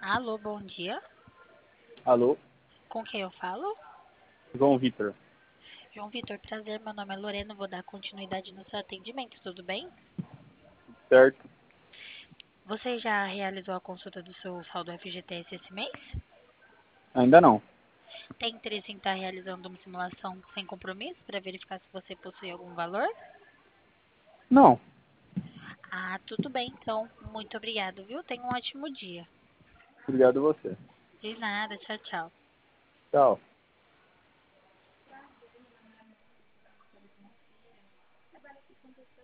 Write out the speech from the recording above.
Alô, bom dia. Alô, Com quem eu falo? João Vitor. João Vitor, prazer. Meu nome é Lorena. Vou dar continuidade no seu atendimento, tudo bem? Certo? Você já realizou a consulta do seu saldo FGTS esse mês? Ainda não. Tem interesse em estar realizando uma simulação sem compromisso para verificar se você possui algum valor? Não. Ah, tudo bem, então. Muito obrigado, viu? Tenha um ótimo dia. Obrigado a você. De nada, tchau, tchau. Tchau.